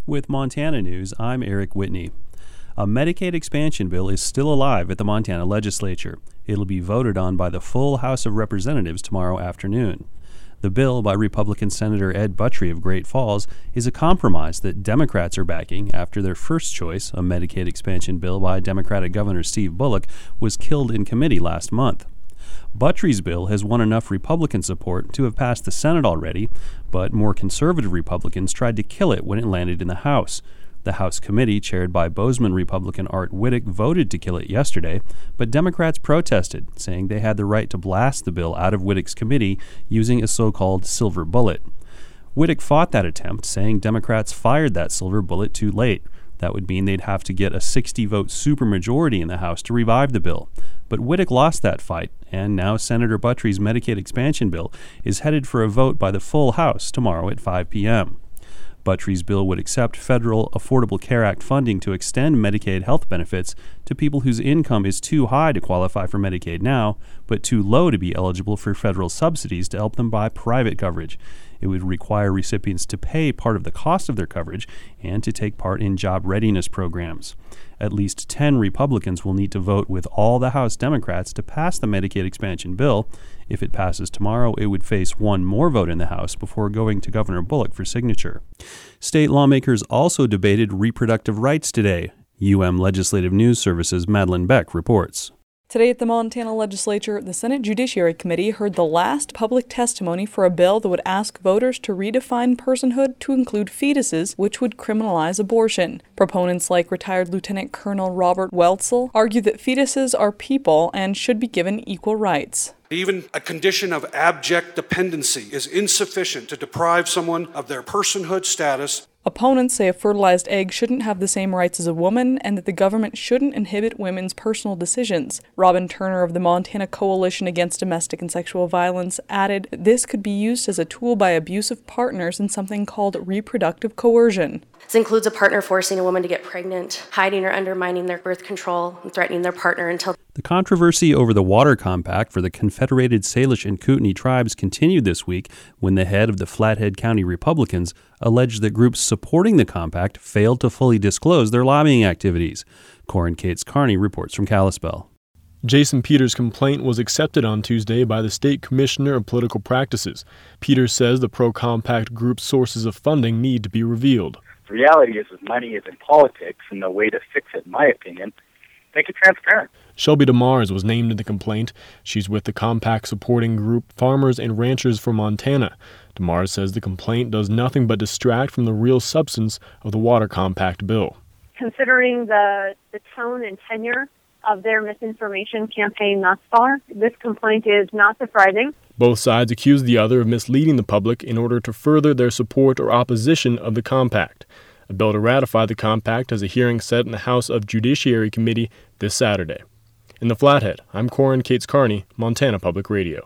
With Montana News, I'm Eric Whitney. A Medicaid expansion bill is still alive at the Montana legislature. It'll be voted on by the full House of Representatives tomorrow afternoon. The bill by Republican Senator Ed Buttrey of Great Falls is a compromise that Democrats are backing after their first choice, a Medicaid expansion bill by Democratic Governor Steve Bullock, was killed in committee last month. Buttrey's bill has won enough Republican support to have passed the Senate already, but more conservative Republicans tried to kill it when it landed in the House. The House committee, chaired by Bozeman Republican Art Wittek, voted to kill it yesterday, but Democrats protested, saying they had the right to blast the bill out of Wittek's committee using a so-called silver bullet. Wittek fought that attempt, saying Democrats fired that silver bullet too late. That would mean they'd have to get a 60-vote supermajority in the House to revive the bill. But Wittek lost that fight, and now Senator Buttrey's Medicaid expansion bill is headed for a vote by the full House tomorrow at 5 p.m. Buttrey's bill would accept federal Affordable Care Act funding to extend Medicaid health benefits to people whose income is too high to qualify for Medicaid now, but too low to be eligible for federal subsidies to help them buy private coverage. It would require recipients to pay part of the cost of their coverage and to take part in job readiness programs. At least 10 Republicans will need to vote with all the House Democrats to pass the Medicaid expansion bill. If it passes tomorrow, it would face one more vote in the House before going to Governor Bullock for signature. State lawmakers also debated reproductive rights today. Legislative News Service's Madeline Beck reports. Today at the Montana legislature, the Senate Judiciary Committee heard the last public testimony for a bill that would ask voters to redefine personhood to include fetuses, which would criminalize abortion. Proponents like retired Lieutenant Colonel Robert Weltzel argue that fetuses are people and should be given equal rights. Even a condition of abject dependency is insufficient to deprive someone of their personhood status. Opponents say a fertilized egg shouldn't have the same rights as a woman and that the government shouldn't inhibit women's personal decisions. Robin Turner of the Montana Coalition Against Domestic and Sexual Violence added that this could be used as a tool by abusive partners in something called reproductive coercion. This includes a partner forcing a woman to get pregnant, hiding or undermining their birth control, and threatening their partner until... The controversy over the water compact for the Confederated Salish and Kootenai tribes continued this week when the head of the Flathead County Republicans alleged that groups supporting the compact failed to fully disclose their lobbying activities. Corin Cates Carney reports from Kalispell. Jason Peters' complaint was accepted on Tuesday by the State Commissioner of Political Practices. Peters says the pro-compact group's sources of funding need to be revealed. The reality is that money is in politics, and the way to fix it, in my opinion, make it transparent. Shelby DeMars was named in the complaint. She's with the compact supporting group Farmers and Ranchers for Montana. DeMars says the complaint does nothing but distract from the real substance of the water compact bill. Considering the tone and tenure of their misinformation campaign thus far, this complaint is not surprising. Both sides accuse the other of misleading the public in order to further their support or opposition of the compact. A bill to ratify the compact has a hearing set in the House of Judiciary Committee this Saturday. In the Flathead, I'm Corin Cates Carney, Montana Public Radio.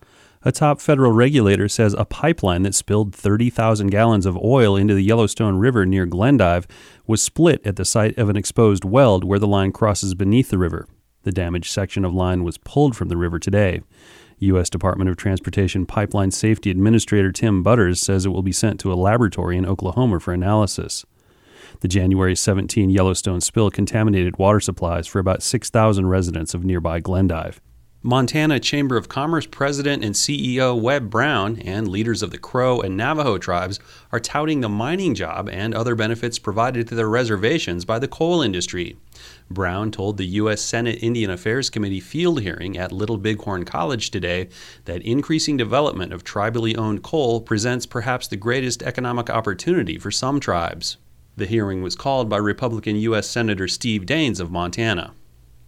A top federal regulator says a pipeline that spilled 30,000 gallons of oil into the Yellowstone River near Glendive was split at the site of an exposed weld where the line crosses beneath the river. The damaged section of line was pulled from the river today. U.S. Department of Transportation Pipeline Safety Administrator Tim Butters says it will be sent to a laboratory in Oklahoma for analysis. The January 17 Yellowstone spill contaminated water supplies for about 6,000 residents of nearby Glendive. Montana Chamber of Commerce President and CEO Webb Brown and leaders of the Crow and Navajo tribes are touting the mining job and other benefits provided to their reservations by the coal industry. Brown told the U.S. Senate Indian Affairs Committee field hearing at Little Bighorn College today that increasing development of tribally owned coal presents perhaps the greatest economic opportunity for some tribes. The hearing was called by Republican U.S. Senator Steve Daines of Montana.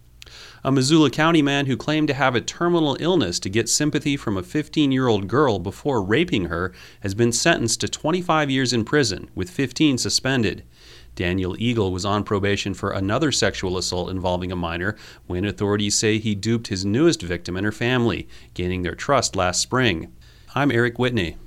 A Missoula County man who claimed to have a terminal illness to get sympathy from a 15-year-old girl before raping her has been sentenced to 25 years in prison, with 15 suspended. Daniel Eagle was on probation for another sexual assault involving a minor when authorities say he duped his newest victim and her family, gaining their trust last spring. I'm Eric Whitney.